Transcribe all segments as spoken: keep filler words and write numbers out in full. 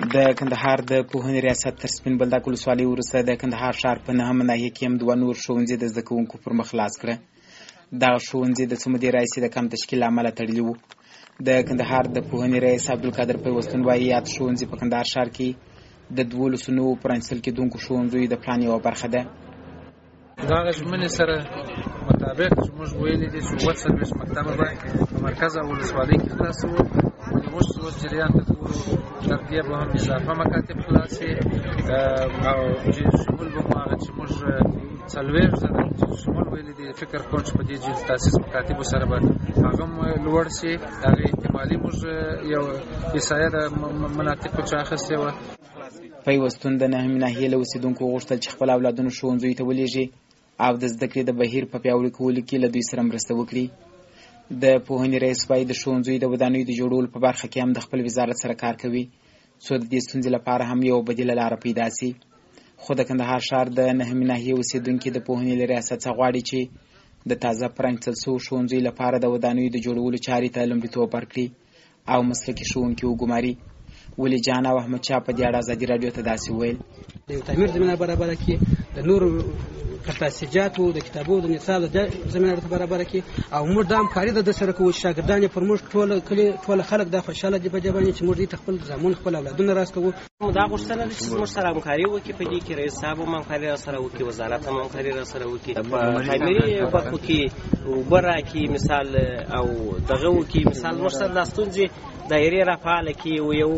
د کندهار د پوهنې ریاست تر سپین بولدک ولسوالۍ وروسته د کندهار ښار په نهمه ناحیه کې هم دوه نور ښوونځي د زده کوونکو پر مخ لاس کړه. دغه ښوونځي د څو مودې راهیسې د کم تشکیل له امله تړلي وو. د کندهار د پوهنې رئیس عبدالقادر پیوستون وایي یاد ښوونځي په کندهار ښار کې د دولسو نوو پرانیستل کېدونکو ښوونځیو د پلان یوه برخه ده. د هغه ژمنې سره مطابق چې موږ ویلي دي چې اووه څلوېښت مکتبه به په مرکز او ولسوالۍ کې خلاصوو، زموږ اوس جریان ته ګورو تر دې به هم اضافه مکاتب خلاص شي او چې شمول به مو هغه چې موږ څلوېښت زره چې شمول ویلي دي فکر کوم چې په دې جنس تاسیس مکاتبو سره به هغه هم لوړ شي. د هغې احتمالي موږ یو احصایه د مناطقو چې اخیستې وه. پیوستون د نهمې ناحیې له اوسېدونکو غوښتل چې خپل اولادونه ښوونځیو ته ولېږي او د زده کړې د بهیر په پیاوړي کولو کې له دوی سره مرسته وکړي. د پوهنې رئیس وایي د ښوونځیو د ودانیو د جوړولو په برخه کې هم د خپل وزارت سره کار کوي څو د دې ستونزې لپاره هم یوه بدیله لاره پیدا سي. خو د کندهار ښار د نهمې ناحیې اوسېدونکي د پوهنې له ریاست څخه غواړي چې د تازه پرانیستل شوو ښوونځیو لپاره د ودانیو د جوړولو چارې ته لومړیتوب ورکړي او مسلکي ښوونکي وګماري. ولی جان او احمد شاه په دې اړه ازادي راډیو ته داسې وویل: د یو تعمیر زمینه برابره کړي، د نورو کتابو د کتابو د نصاب د زمینه برابره کړي او موږ دا همکاري د سره کوو. شاګردان پر موږ ټول کلی ټول خلک دا خوشاله دي په دې باندې چې موږ دې خپل زمون خپل اولادونه راستو. دا غوښتنه ده چې موږ سره همکاري وکړي په دې کې، رئیس صاحب هم همکاري را سره وکړي، وزارت هم همکاري را سره وکړي، په تعمیري برخو کې اوبه راکړي مثال او دغه وکړي مثال. موږ سره دا ستونزې دایرې رافعاله کړي او یو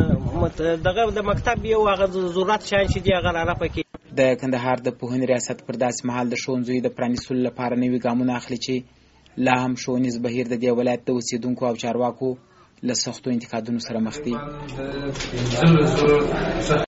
دغه د مکتب یو هغه ضرورت شیان چې دي هغه رافع کړي. د کندهار د پوهنې ریاست پر داسې مهال د ښوونځیو د پرانیستلو لپاره نوي ګامونه اخلي چې لا هم ښوونیز بهیر د دې ولایت د اوسېدونکو او چارواکو له سختو انتقادونو سره مخ دي.